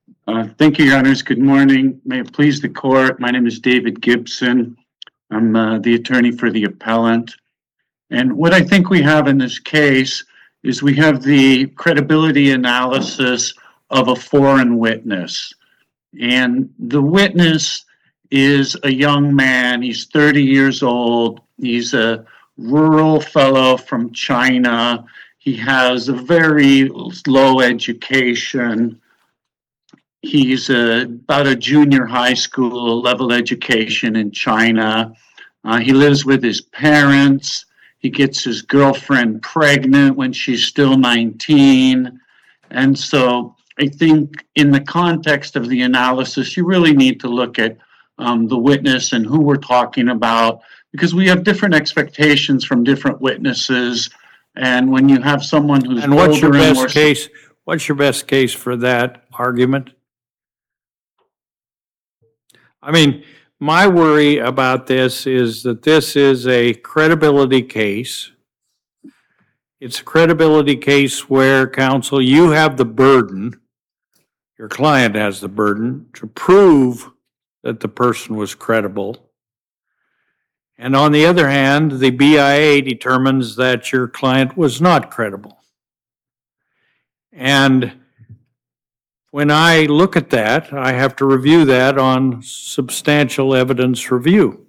Thank you, Your Honors. Good morning. May it please the court. My name is David Gibson. I'm the attorney for the appellant. And what I think we have in this case is we have the credibility analysis of a foreign witness. And the witness is a young man. He's 30 years old. He's a rural fellow from China. He has a very low education. He's about a junior high school level education in China. He lives with his parents. He gets his girlfriend pregnant when she's still 19. And so I think in the context of the analysis, you really need to look at the witness and who we're talking about, because we have different expectations from different witnesses. And when you have someone who's and what's your best case? What's your best case for that argument? I mean, my worry about this is that this is a credibility case. It's a credibility case where, counsel, you have the burden, your client has the burden, to prove that the person was credible. And on the other hand, the BIA determines that your client was not credible. And when I look at that, I have to review that on substantial evidence review.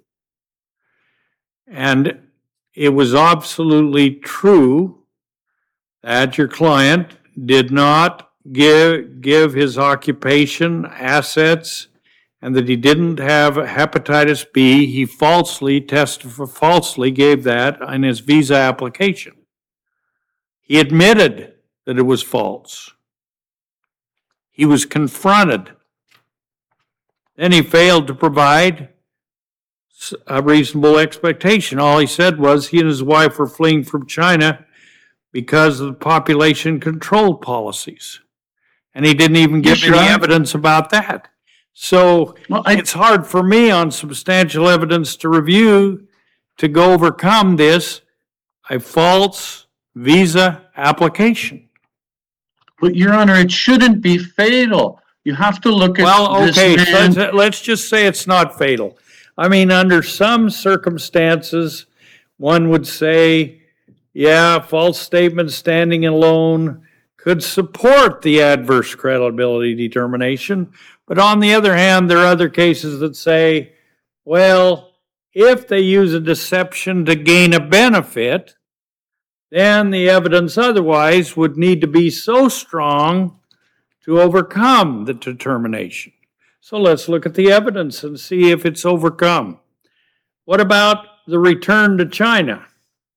And it was absolutely true that your client did not give his occupation, assets, and that he didn't have hepatitis B. He falsely gave that in his visa application. He admitted that it was false. He was confronted. Then he failed to provide a reasonable expectation. All he said was he and his wife were fleeing from China because of the population control policies. And he didn't even give any evidence about that. So it's hard for me on substantial evidence to review to go overcome this, a false visa application. But, Your Honor, it shouldn't be fatal. You have to look at this man. So let's just say it's not fatal. I mean, under some circumstances, one would say, yeah, false statement standing alone could support the adverse credibility determination. But on the other hand, there are other cases that say, well, if they use a deception to gain a benefit, then the evidence otherwise would need to be so strong to overcome the determination. So let's look at the evidence and see if it's overcome. What about the return to China?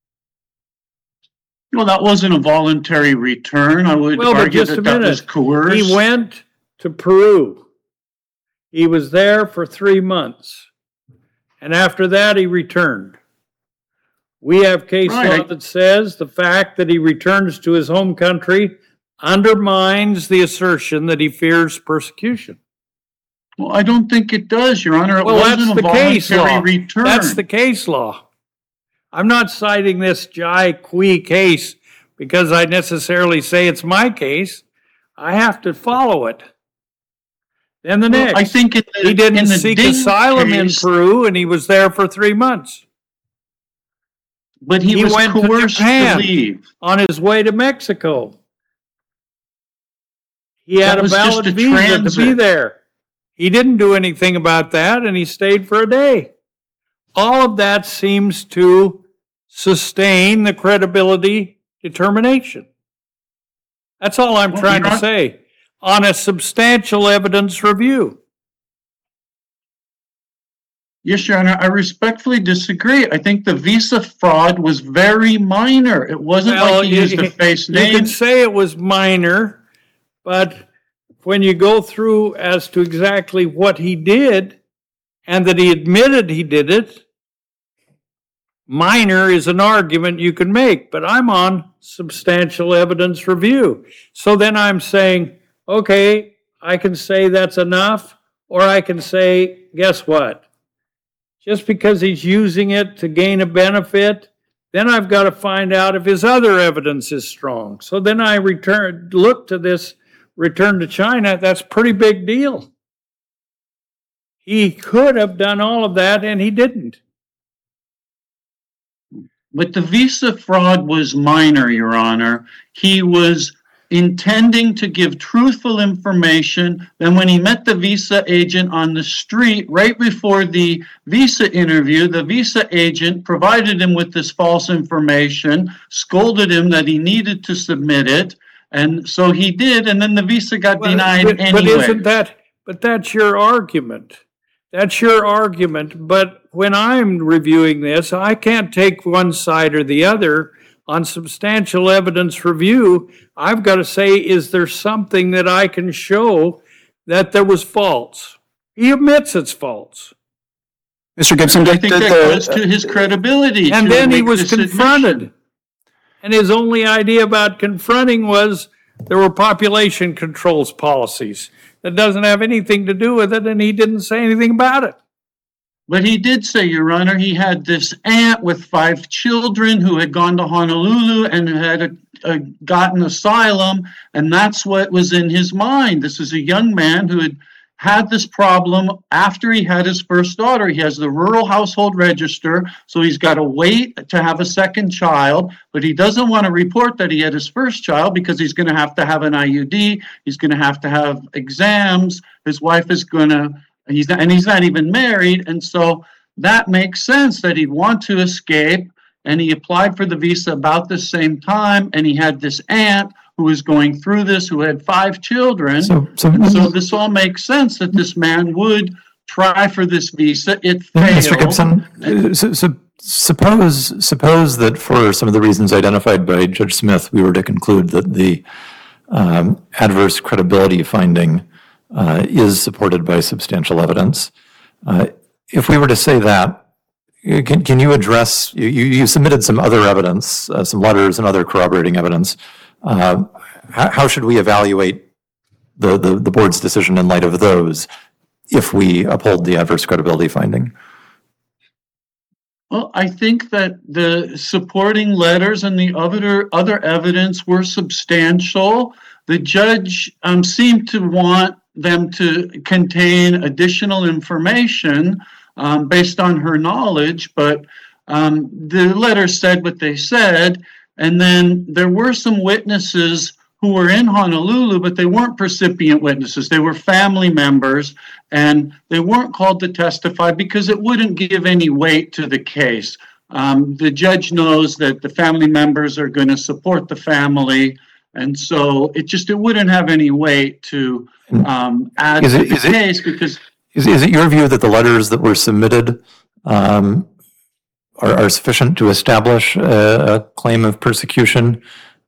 Well, that wasn't a voluntary return. I would argue that was coerced. He went to Peru. He was there for 3 months. And after that, he returned. We have case law that says the fact that he returns to his home country undermines the assertion that he fears persecution. Well, I don't think it does, Your Honor. It wasn't a voluntary return. That's the case law. I'm not citing this Jai Kui case because I necessarily say it's my case. I have to follow it. Then the next. I think he didn't seek asylum in Peru, and he was there for 3 months. But he was went coerced to Japan to leave. On his way to Mexico. He had a valid visa to be there. He didn't do anything about that, and he stayed for a day. All of that seems to sustain the credibility determination. That's all I'm trying to say. On a substantial evidence review. Yes, Your Honor, I respectfully disagree. I think the visa fraud was very minor. It wasn't like he used a fake name. You can say it was minor, but when you go through as to exactly what he did and that he admitted he did it, minor is an argument you can make, but I'm on substantial evidence review. So then I'm saying, okay, I can say that's enough, or I can say, guess what? Just because he's using it to gain a benefit, then I've got to find out if his other evidence is strong. So then I look to this return to China, that's a pretty big deal. He could have done all of that, and he didn't. But the visa fraud was minor, Your Honor. He was intending to give truthful information. Then when he met the visa agent on the street, right before the visa interview, the visa agent provided him with this false information, scolded him that he needed to submit it. And so he did, and then the visa got denied anyway. But that's your argument. That's your argument. But when I'm reviewing this, I can't take one side or the other. On substantial evidence review, I've got to say, is there something that I can show that there was false? He admits it's false. Mr. Gibson, I think that goes to his credibility. And then he was confronted. And his only idea about confronting was there were population controls policies. That doesn't have anything to do with it, and he didn't say anything about it. But he did say, Your Honor, he had this aunt with 5 children who had gone to Honolulu and had gotten asylum, and that's what was in his mind. This is a young man who had this problem after he had his first daughter. He has the rural household register, so he's got to wait to have a second child, but he doesn't want to report that he had his first child because he's going to have an IUD, he's going to have exams, his wife is going to, he's not even married, and so that makes sense that he'd want to escape, and he applied for the visa about the same time, and he had this aunt who was going through this, who had 5 children. So this all makes sense that this man would try for this visa. It failed. Mr. Gibson, suppose that for some of the reasons identified by Judge Smith, we were to conclude that the adverse credibility finding is supported by substantial evidence. If we were to say that, can you address, you submitted some other evidence, some letters and other corroborating evidence. How should we evaluate the board's decision in light of those if we uphold the adverse credibility finding? Well, I think that the supporting letters and the other evidence were substantial. The judge seemed to want them to contain additional information based on her knowledge, but the letters said what they said. And then there were some witnesses who were in Honolulu, but they weren't recipient witnesses. They were family members, and they weren't called to testify because it wouldn't give any weight to the case. The judge knows that the family members are going to support the family, and so it wouldn't have any weight to add to the case because... Is it your view that the letters that were submitted are sufficient to establish a claim of persecution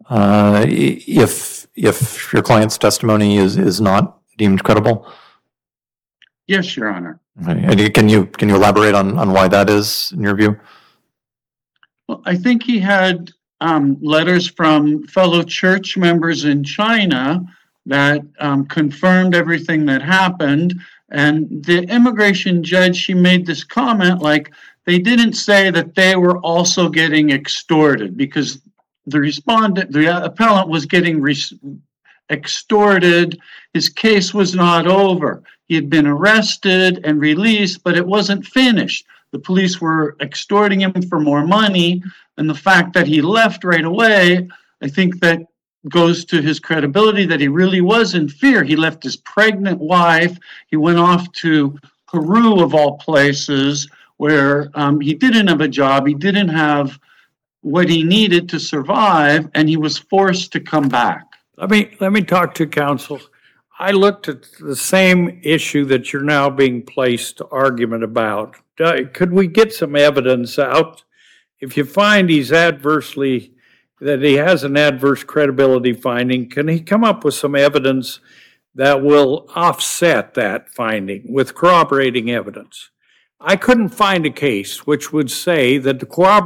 if your client's testimony is not deemed credible? Yes, Your Honor. Okay. Can you elaborate on why that is in your view? Well, I think he had letters from fellow church members in China that confirmed everything that happened. And the immigration judge, she made this comment like they didn't say that they were also getting extorted because the appellant was getting extorted. His case was not over. He had been arrested and released, but it wasn't finished. The police were extorting him for more money. And the fact that he left right away, I think that goes to his credibility that he really was in fear. He left his pregnant wife. He went off to Peru, of all places, where he didn't have a job. He didn't have what he needed to survive, and he was forced to come back. Let me talk to counsel. I looked at the same issue that you're now being placed argument about. Could we get some evidence out? If you find that he has an adverse credibility finding, can he come up with some evidence that will offset that finding with corroborating evidence? I couldn't find a case which would say that the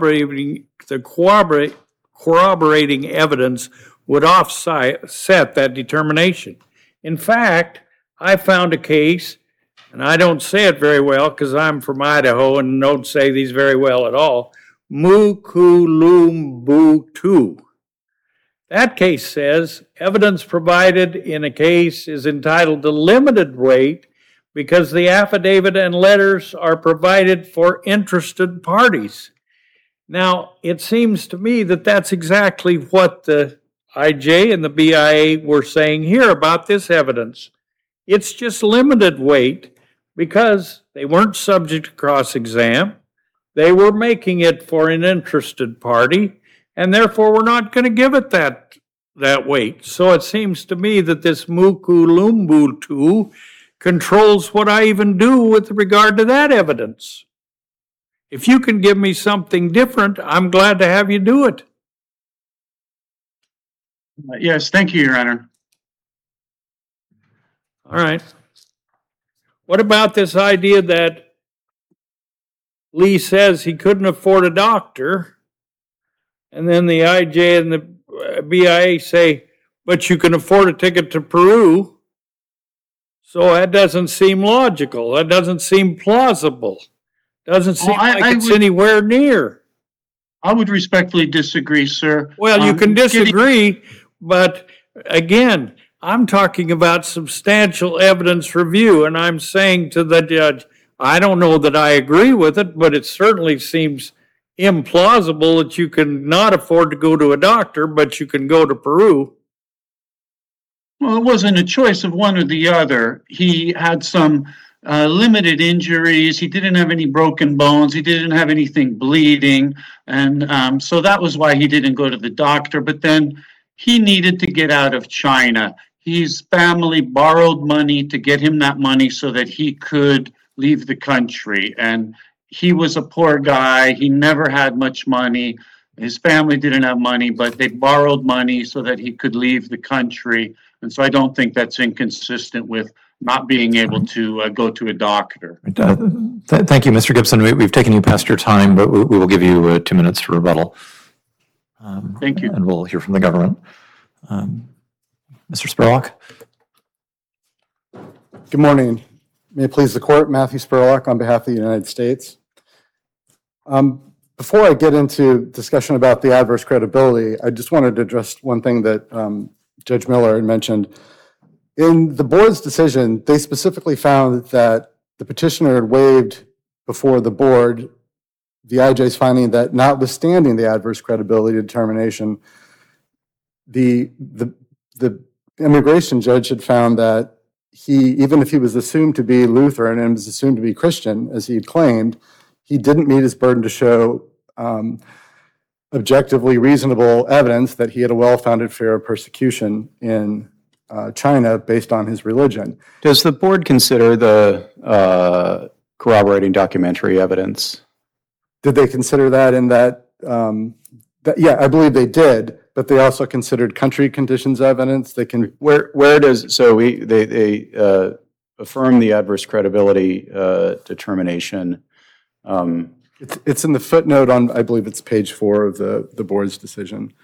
corroborating evidence would offset that determination. In fact, I found a case, and I don't say it very well because I'm from Idaho and don't say these very well at all, Mukulumbutu. That case says evidence provided in a case is entitled to limited weight because the affidavit and letters are provided for interested parties. Now, it seems to me that that's exactly what the IJ and the BIA were saying here about this evidence. It's just limited weight because they weren't subject to cross-exam. They were making it for an interested party, and therefore we're not going to give it that weight. So it seems to me that this Mukulumbutu controls what I even do with regard to that evidence. If you can give me something different, I'm glad to have you do it. Yes, thank you, Your Honor. All right. What about this idea that Lee says he couldn't afford a doctor, and then the IJ and the BIA say, but you can afford a ticket to Peru? So that doesn't seem logical. That doesn't seem plausible. Doesn't seem like it's anywhere near. I would respectfully disagree, sir. Well, you can disagree, but again, I'm talking about substantial evidence review, and I'm saying to the judge, I don't know that I agree with it, but it certainly seems implausible that you can not afford to go to a doctor, but you can go to Peru. Well, it wasn't a choice of one or the other. He had some limited injuries. He didn't have any broken bones. He didn't have anything bleeding. And so that was why he didn't go to the doctor. But then he needed to get out of China. His family borrowed money to get him that money so that he could leave the country. And he was a poor guy. He never had much money. His family didn't have money, but they borrowed money so that he could leave the country. And so I don't think that's inconsistent with not being able to go to a doctor. Thank you, Mr. Gibson. We've taken you past your time, but we will give you 2 minutes for rebuttal. Thank you. And we'll hear from the government. Mr. Spurlock. Good morning. May it please the court, Matthew Spurlock on behalf of the United States. Before I get into discussion about the adverse credibility, I just wanted to address one thing that Judge Miller had mentioned. In the board's decision, they specifically found that the petitioner had waived before the board the IJ's finding that notwithstanding the adverse credibility determination, the immigration judge had found that even if he was assumed to be Lutheran and was assumed to be Christian, as he had claimed, he didn't meet his burden to show objectively reasonable evidence that he had a well-founded fear of persecution in China based on his religion. Does the board consider the corroborating documentary evidence? Did they consider that in that? Yeah, I believe they did, but they also considered country conditions evidence. They can. Where does they affirm the adverse credibility determination? It's in the footnote on, I believe it's page 4 of the board's decision.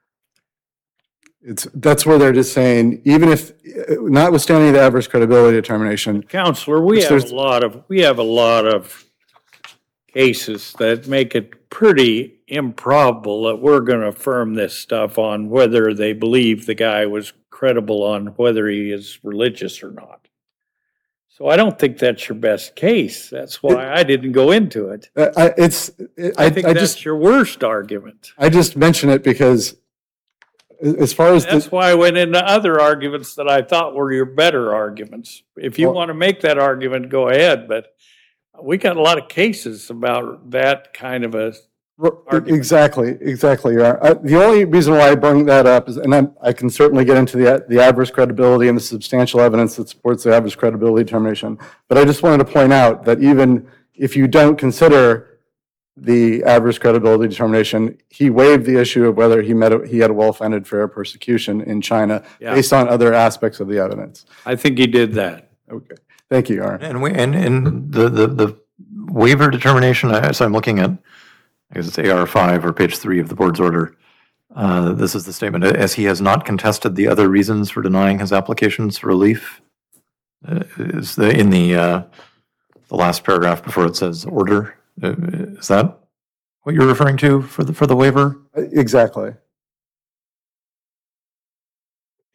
That's where they're just saying, even if, notwithstanding the adverse credibility determination. Counselor, we have a lot of cases that make it pretty improbable that we're going to affirm this stuff on whether they believe the guy was credible on whether he is religious or not. So I don't think that's your best case. That's why I didn't go into it. I think that's your worst argument. I just mention it because as far as that's why I went into other arguments that I thought were your better arguments. If you want to make that argument, go ahead. But we got a lot of cases about that kind of a argument. Exactly. The only reason why I bring that up is, and I can certainly get into the adverse credibility and the substantial evidence that supports the adverse credibility determination. But I just wanted to point out that even if you don't consider the adverse credibility determination, he waived the issue of whether he had a well-founded fear of persecution in China based on other aspects of the evidence. I think he did that. Okay. Thank you, Aaron. And the waiver determination, so I'm looking at, I guess it's AR5 or page 3 of the board's order. This is the statement, as he has not contested the other reasons for denying his applications for relief. Is in the last paragraph before it says order. Is that what you're referring to for the waiver? Exactly.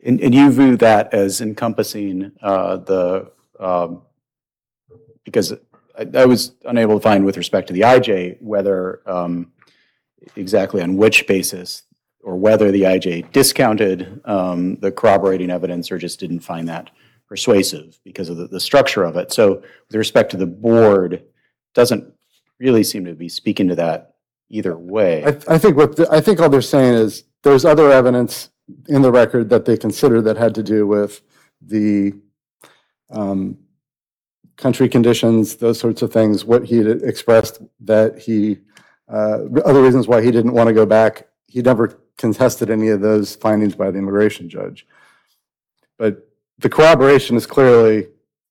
And you view that as encompassing because I was unable to find with respect to the IJ whether exactly on which basis or whether the IJ discounted the corroborating evidence or just didn't find that persuasive because of the structure of it. So with respect to the board, doesn't really seem to be speaking to that either way. I think all they're saying is there's other evidence in the record that they considered that had to do with the country conditions, those sorts of things, what he had expressed that he, other reasons why he didn't want to go back. He never contested any of those findings by the immigration judge. But the corroboration is clearly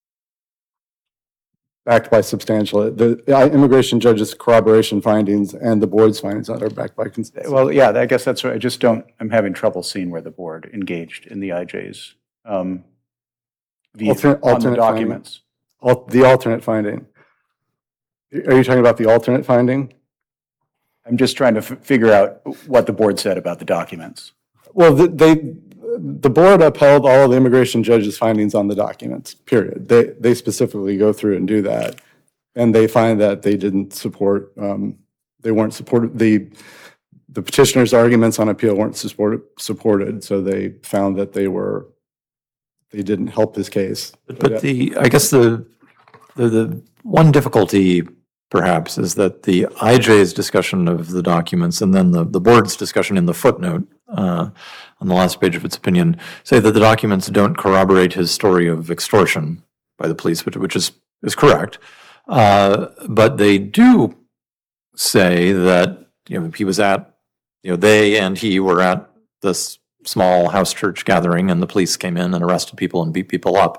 backed by substantial, the immigration judge's corroboration findings and the board's findings that are backed by. Well, yeah, I guess that's what I just don't, I'm having trouble seeing where the board engaged in the IJ's view on the documents. The alternate finding. Are you talking about the alternate finding? I'm just trying to figure out what the board said about the documents. Well, the board upheld all of the immigration judge's findings on the documents, period. They specifically go through and do that. And they find that they didn't support, they weren't supported, the petitioner's arguments on appeal weren't supported, so they found that they didn't help his case. But I guess the one difficulty perhaps is that the IJ's discussion of the documents and then the board's discussion in the footnote on the last page of its opinion say that the documents don't corroborate his story of extortion by the police, which is correct. But they do say that he was at, they and he were at this small house church gathering and the police came in and arrested people and beat people up.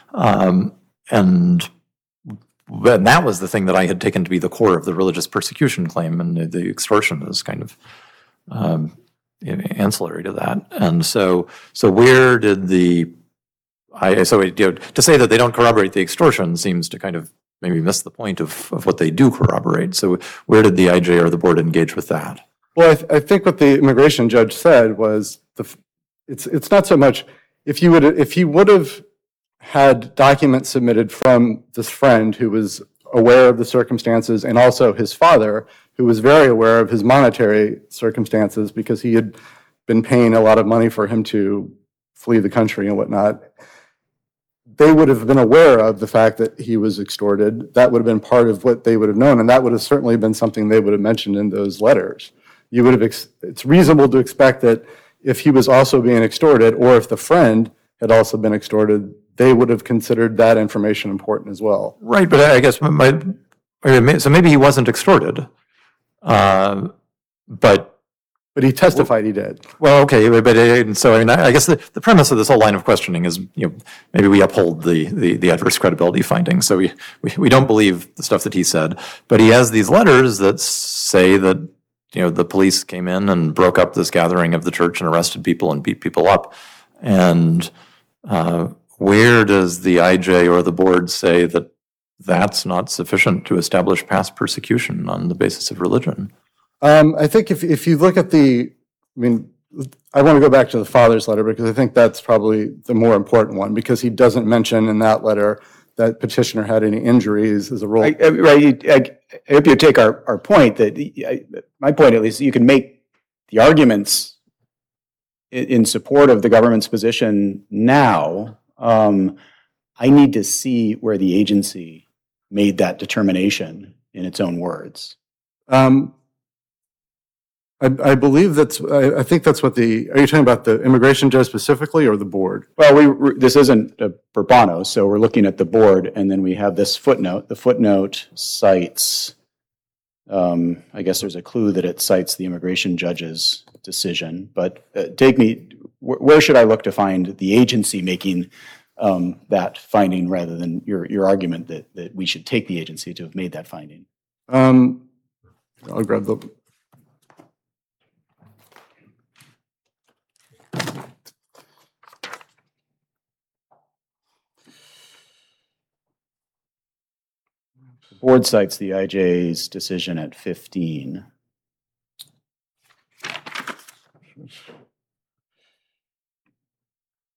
And that was the thing that I had taken to be the core of the religious persecution claim, and the extortion is kind of ancillary to that. And so where did to say that they don't corroborate the extortion seems to kind of maybe miss the point of what they do corroborate. So where did the IJ or the board engage with that? Well, I think what the immigration judge said was it's not so much if he would have had documents submitted from this friend who was aware of the circumstances and also his father who was very aware of his monetary circumstances because he had been paying a lot of money for him to flee the country and whatnot. They would have been aware of the fact that he was extorted. That would have been part of what they would have known, and that would have certainly been something they would have mentioned in those letters. It's reasonable to expect that if he was also being extorted or if the friend had also been extorted, they would have considered that information important as well. Right, but I guess so maybe he wasn't extorted, but he testified he did. Well, okay, but so I guess the premise of this whole line of questioning is maybe we uphold the adverse credibility findings. So we don't believe the stuff that he said, but he has these letters that say that the police came in and broke up this gathering of the church and arrested people and beat people up, and where does the IJ or the board say that that's not sufficient to establish past persecution on the basis of religion? I think if you look at I want to go back to the father's letter because I think that's probably the more important one because he doesn't mention in that letter that petitioner had any injuries as a role. I hope you take our point that, my point at least, you can make the arguments in support of the government's position now. I need to see where the agency made that determination in its own words. I believe I think that's what are you talking about the immigration judge specifically or the board? Well, this isn't a Bourbono, so we're looking at the board, and then we have this footnote. The footnote cites, I guess there's a clue that it cites the immigration judge's decision, but where should I look to find the agency making that finding rather than your argument that we should take the agency to have made that finding? I'll grab the... The board cites the IJ's decision at 15.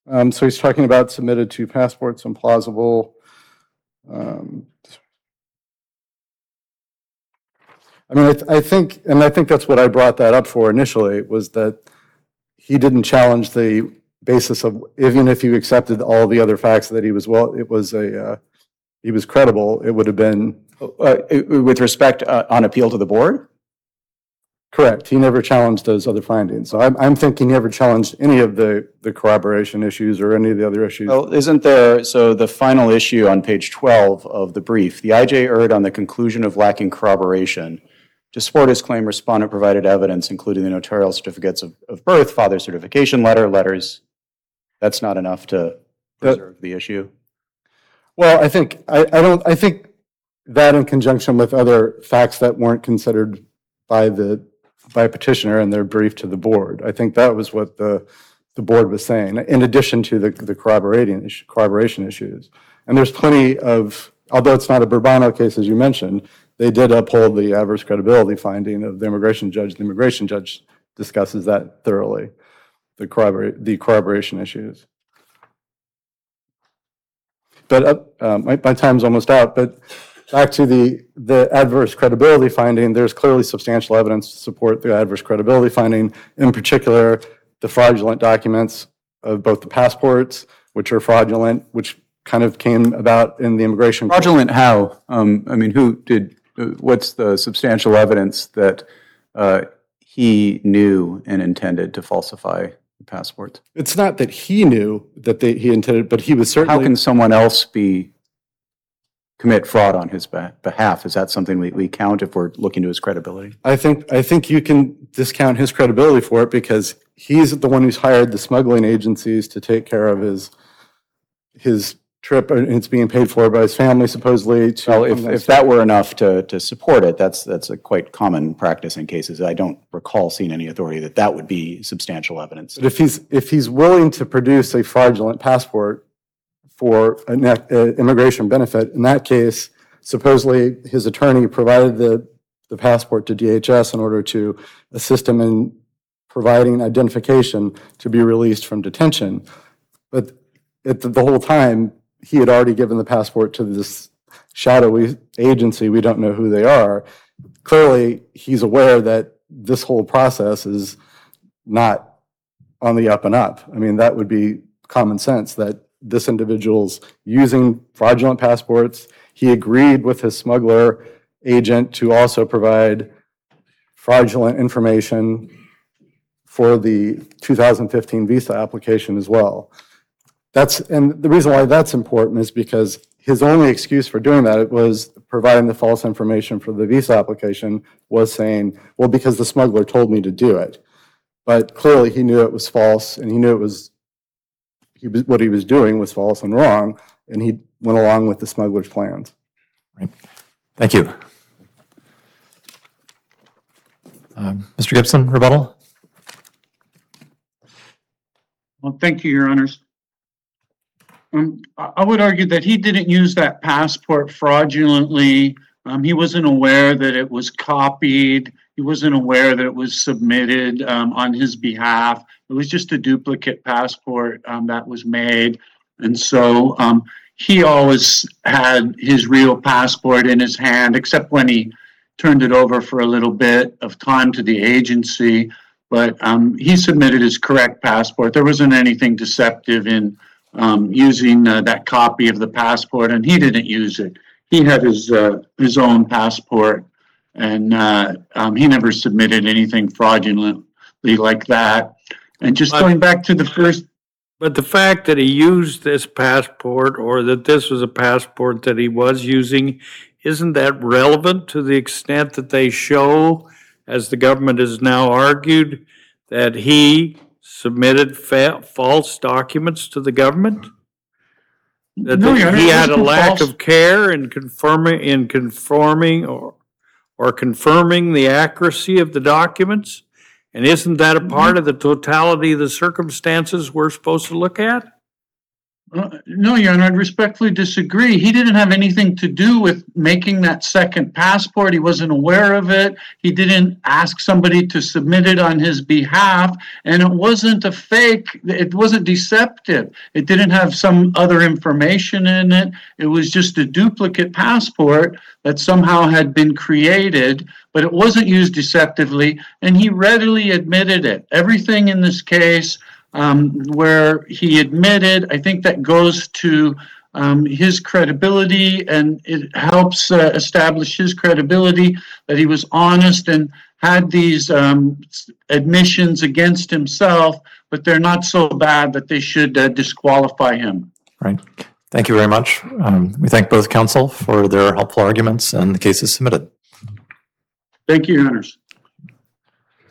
So he's talking about submitted two passports and plausible. I mean, I think that's what I brought that up for initially, was that he didn't challenge the basis of, even if you accepted all the other facts that he was he was credible, it would have been. With respect on appeal to the board? Correct. He never challenged those other findings. So I'm thinking he never challenged any of the corroboration issues or any of the other issues. Well, isn't there, so the final issue on page 12 of the brief, the IJ erred on the conclusion of lacking corroboration. To support his claim, respondent provided evidence, including the notarial certificates of birth, father certification letters. That's not enough to preserve the issue? Well, I think that in conjunction with other facts that weren't considered by petitioner in their brief to the board, I think that was what the board was saying, in addition to the corroboration issues. And there's plenty of, although it's not a Bourbono case, as you mentioned, they did uphold the adverse credibility finding of the immigration judge. The immigration judge discusses that thoroughly, the corroboration issues. But my time's almost out, but back to the adverse credibility finding, there's clearly substantial evidence to support the adverse credibility finding, in particular, the fraudulent documents of both the passports, which are fraudulent, which kind of came about in the immigration court. Fraudulent how? I mean, what's the substantial evidence that he knew and intended to falsify the passport? It's not that he knew that he intended, but he was certainly. How can someone else commit fraud on his behalf? Is that something we count if we're looking to his credibility? I think you can discount his credibility for it because he's the one who's hired the smuggling agencies to take care of his trip, and it's being paid for by his family, supposedly. Well, if that were enough to support it, that's a quite common practice in cases. I don't recall seeing any authority that would be substantial evidence. But if he's willing to produce a fraudulent passport for an immigration benefit, in that case, supposedly his attorney provided the passport to DHS in order to assist him in providing identification to be released from detention. But the whole time, he had already given the passport to this shadowy agency. We don't know who they are. Clearly, he's aware that this whole process is not on the up and up. I mean, that would be common sense that this individual's using fraudulent passports. He agreed with his smuggler agent to also provide fraudulent information for the 2015 visa application as well. And the reason why that's important is because his only excuse for doing that was providing the false information for the visa application, was saying, well, because the smuggler told me to do it. But clearly he knew it was false, and he knew what he was doing was false and wrong, and he went along with the smuggler's plans. Right. Thank you. Mr. Gibson, rebuttal? Well, thank you, Your Honors. I would argue that he didn't use that passport fraudulently. He wasn't aware that it was copied. He wasn't aware that it was submitted on his behalf. It was just a duplicate passport that was made. And so he always had his real passport in his hand, except when he turned it over for a little bit of time to the agency. But he submitted his correct passport. There wasn't anything deceptive in using that copy of the passport, and he didn't use it. He had his own passport, and he never submitted anything fraudulently like that. And just going back to the first... But the fact that he used this passport, or that this was a passport that he was using, isn't that relevant to the extent that they show, as the government has now argued, that he submitted false documents to the government? That he had a lack of care in conforming or confirming the accuracy of the documents? And isn't that a part of the totality of the circumstances we're supposed to look at? No, Your Honor, I'd respectfully disagree. He didn't have anything to do with making that second passport. He wasn't aware of it. He didn't ask somebody to submit it on his behalf. And it wasn't a fake. It wasn't deceptive. It didn't have some other information in it. It was just a duplicate passport that somehow had been created, but it wasn't used deceptively. And he readily admitted it. Everything in this case, where he admitted, I think that goes to his credibility, and it helps establish his credibility that he was honest and had these admissions against himself, but they're not so bad that they should disqualify him. Right. Thank you very much. We thank both counsel for their helpful arguments, and the case is submitted. Thank you, Your Honors.